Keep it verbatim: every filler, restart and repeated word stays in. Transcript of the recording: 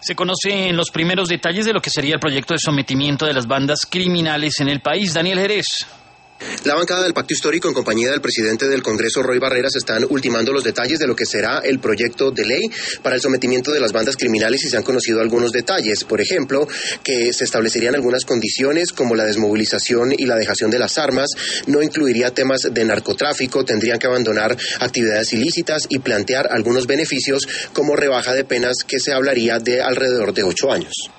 Se conocen los primeros detalles de lo que sería el proyecto de sometimiento de las bandas criminales en el país. Daniel Jerez. La bancada del Pacto Histórico, en compañía del presidente del Congreso, Roy Barreras, están ultimando los detalles de lo que será el proyecto de ley para el sometimiento de las bandas criminales y se han conocido algunos detalles. Por ejemplo, que se establecerían algunas condiciones como la desmovilización y la dejación de las armas, no incluiría temas de narcotráfico, tendrían que abandonar actividades ilícitas y plantear algunos beneficios como rebaja de penas que se hablaría de alrededor de ocho años.